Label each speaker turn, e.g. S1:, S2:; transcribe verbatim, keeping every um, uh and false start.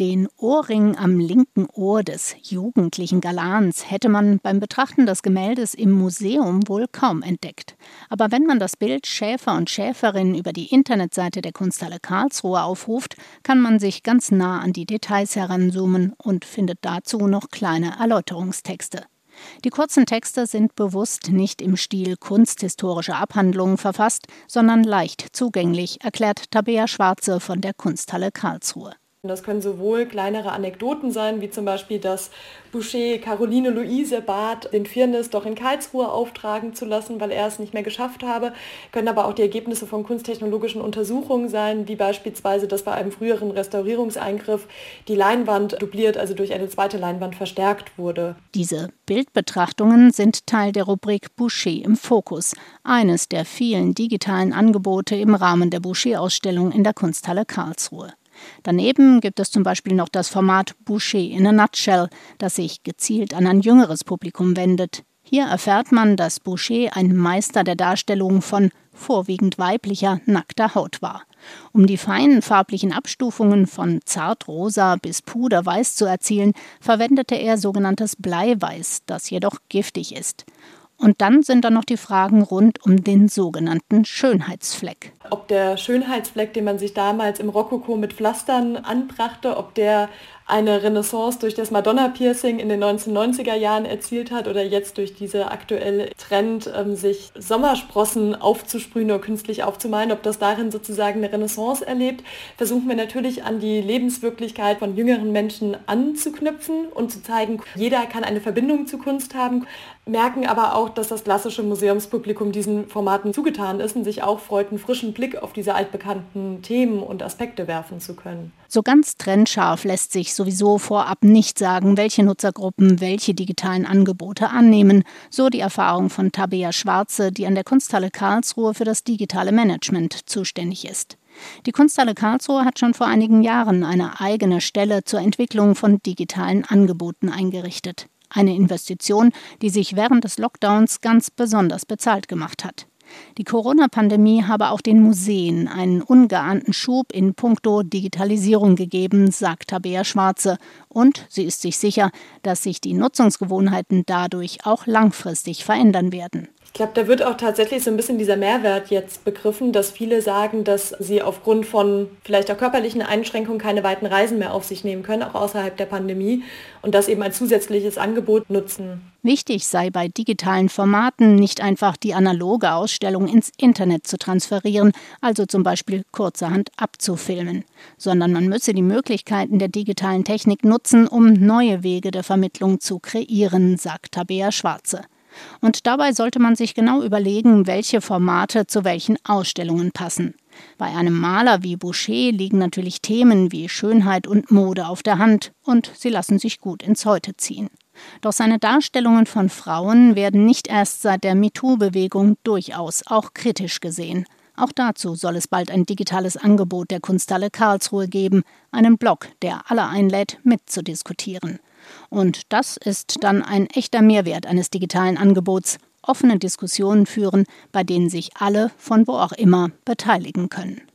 S1: Den Ohrring am linken Ohr des jugendlichen Galans hätte man beim Betrachten des Gemäldes im Museum wohl kaum entdeckt. Aber wenn man das Bild Schäfer und Schäferin über die Internetseite der Kunsthalle Karlsruhe aufruft, kann man sich ganz nah an die Details heranzoomen und findet dazu noch kleine Erläuterungstexte. Die kurzen Texte sind bewusst nicht im Stil kunsthistorischer Abhandlungen verfasst, sondern leicht zugänglich, erklärt Tabea Schwarze von der Kunsthalle Karlsruhe.
S2: Das können sowohl kleinere Anekdoten sein, wie zum Beispiel, dass Boucher Caroline Luise bat, den Firnis doch in Karlsruhe auftragen zu lassen, weil er es nicht mehr geschafft habe. Können aber auch die Ergebnisse von kunsttechnologischen Untersuchungen sein, wie beispielsweise, dass bei einem früheren Restaurierungseingriff die Leinwand dubliert, also durch eine zweite Leinwand verstärkt wurde.
S1: Diese Bildbetrachtungen sind Teil der Rubrik Boucher im Fokus, eines der vielen digitalen Angebote im Rahmen der Boucher-Ausstellung in der Kunsthalle Karlsruhe. Daneben gibt es zum Beispiel noch das Format Boucher in a Nutshell, das sich gezielt an ein jüngeres Publikum wendet. Hier erfährt man, dass Boucher ein Meister der Darstellung von vorwiegend weiblicher, nackter Haut war. Um die feinen farblichen Abstufungen von zartrosa bis puderweiß zu erzielen, verwendete er sogenanntes Bleiweiß, das jedoch giftig ist. Und dann sind da noch die Fragen rund um den sogenannten Schönheitsfleck.
S2: Ob der Schönheitsfleck, den man sich damals im Rokoko mit Pflastern anbrachte, ob der eine Renaissance durch das Madonna-Piercing in den neunzehnhundertneunziger Jahren erzielt hat oder jetzt durch diese aktuelle Trend, ähm, sich Sommersprossen aufzusprühen oder künstlich aufzumalen, ob das darin sozusagen eine Renaissance erlebt, versuchen wir natürlich an die Lebenswirklichkeit von jüngeren Menschen anzuknüpfen und zu zeigen, jeder kann eine Verbindung zu Kunst haben, merken aber auch, dass das klassische Museumspublikum diesen Formaten zugetan ist und sich auch freut, einen frischen Blick auf diese altbekannten Themen und Aspekte werfen zu können.
S1: So ganz trennscharf lässt sich sowieso vorab nicht sagen, welche Nutzergruppen welche digitalen Angebote annehmen, so die Erfahrung von Tabea Schwarze, die an der Kunsthalle Karlsruhe für das digitale Management zuständig ist. Die Kunsthalle Karlsruhe hat schon vor einigen Jahren eine eigene Stelle zur Entwicklung von digitalen Angeboten eingerichtet. Eine Investition, die sich während des Lockdowns ganz besonders bezahlt gemacht hat. Die Corona-Pandemie habe auch den Museen einen ungeahnten Schub in puncto Digitalisierung gegeben, sagt Tabea Schwarze. Und sie ist sich sicher, dass sich die Nutzungsgewohnheiten dadurch auch langfristig verändern werden.
S2: Ich glaube, da wird auch tatsächlich so ein bisschen dieser Mehrwert jetzt begriffen, dass viele sagen, dass sie aufgrund von vielleicht auch körperlichen Einschränkungen keine weiten Reisen mehr auf sich nehmen können, auch außerhalb der Pandemie, und das eben ein zusätzliches Angebot nutzen.
S1: Wichtig sei bei digitalen Formaten nicht einfach die analoge Ausstellung ins Internet zu transferieren, also zum Beispiel kurzerhand abzufilmen, sondern man müsse die Möglichkeiten der digitalen Technik nutzen, um neue Wege der Vermittlung zu kreieren, sagt Tabea Schwarze. Und dabei sollte man sich genau überlegen, welche Formate zu welchen Ausstellungen passen. Bei einem Maler wie Boucher liegen natürlich Themen wie Schönheit und Mode auf der Hand und sie lassen sich gut ins Heute ziehen. Doch seine Darstellungen von Frauen werden nicht erst seit der MeToo-Bewegung durchaus auch kritisch gesehen. Auch dazu soll es bald ein digitales Angebot der Kunsthalle Karlsruhe geben, einen Blog, der alle einlädt, mitzudiskutieren. Und das ist dann ein echter Mehrwert eines digitalen Angebots, offene Diskussionen führen, bei denen sich alle von wo auch immer beteiligen können.